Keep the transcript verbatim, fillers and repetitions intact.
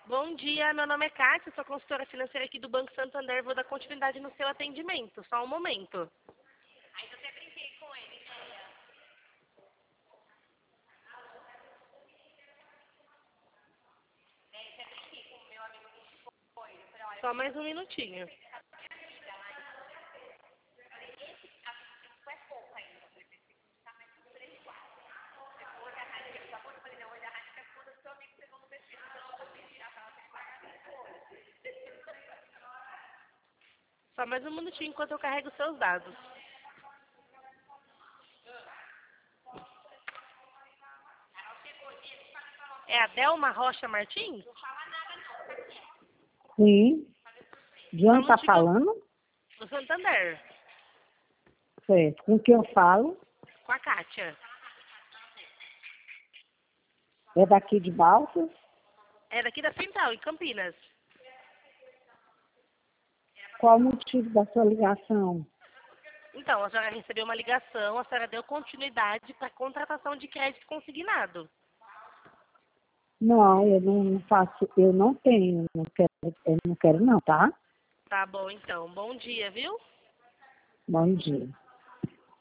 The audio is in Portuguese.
Bom dia, meu nome é Kátia, sou consultora financeira aqui do Banco Santander. Vou dar continuidade no seu atendimento, só um momento. Aí eu até brinquei com ele, filha. Né? Até brinquei com o meu amigo que foi. Eu falei, olha, Só mais um minutinho. você sabe minha vida, mas eu falei, esse cinco é pouco ainda. Eu falei, esse cinco tá mais que três, quatro. O olho da rádio, eu falei, não, o olho da rádio é quando o seu amigo pegou no B C, senão eu vou tirar pra ela ter que pagar depois. Só mais um minutinho enquanto eu carrego os seus dados. É a Delma Rocha Martins? Não fala nada não, tá aqui. Sim. De onde está Vamos te- falando? Do Santander, Certo. Com quem eu falo? com a Kátia. É daqui de Balsas? É daqui da Central, em Campinas. Qual o motivo da sua ligação? Então, a senhora recebeu uma ligação, a senhora deu continuidade para contratação de crédito consignado. Não, eu não faço, eu não tenho, não quero, eu não quero não, tá? Tá bom, então. Bom dia, viu? Bom dia.